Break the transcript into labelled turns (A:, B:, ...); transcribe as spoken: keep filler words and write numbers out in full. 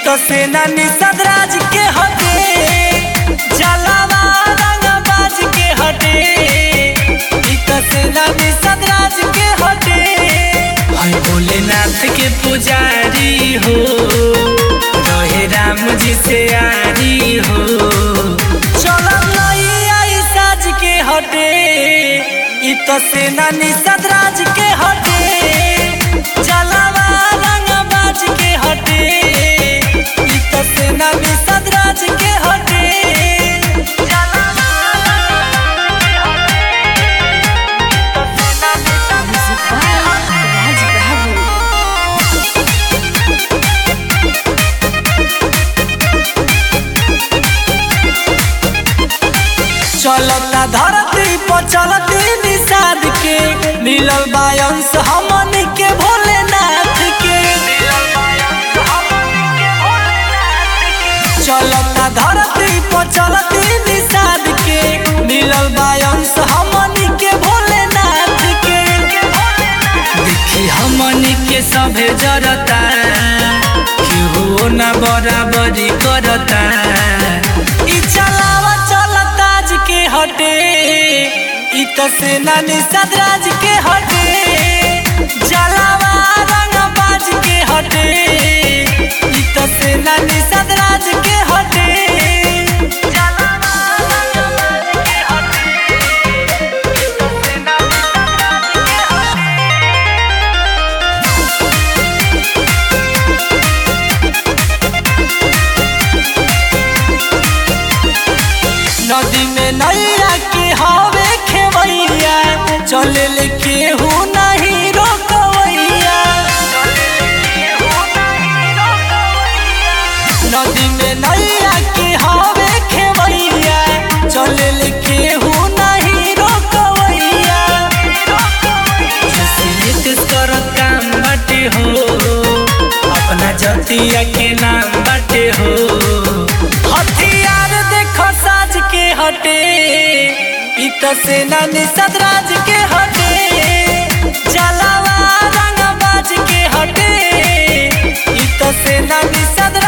A: तो सेना निषाद राज के हटे, जलावा रंगबाज के हटे। ई तो सेना निषाद राज के हटे। हाय भोलेनाथ के पुजारी हो, रहे राम जी से यारी हो। चलम लइया ई साज के हटे। ई तो सेना निषाद राज के हटे, जलावा रंगबाज के हटे। ई तो सेना निषाद राज के हटे। चलता धरती पर चलती निषाद के, मिलल बायंस हमन के भोलेनाथ के। चलता धरती पर चलती निषाद के, मिलल बायंस हमन के भोलेनाथ के। देखी हमन के सभे जरता, केहू ना बराबरी करता। ई चलावा चलता के हटे। ई तो सेना निषाद राज के हटे, जलावा रंगबाज के हटे। ई तो सेना निषाद राज के हटे। नदी में नैया के हवे खेवैया, चले ले केहू नहीं रोकवैया। नदी में नैया के हवे खेवैया, चले ले केहू नहीं रोकवैया। करत काम बाटे हो, अपना जतिया के नाम बाटे हो। हथियार देखो साज के हटे। ई तो सेना निषाद राज के हटे, जलावा रंगबाज के हटे। ई तो सेना निषाद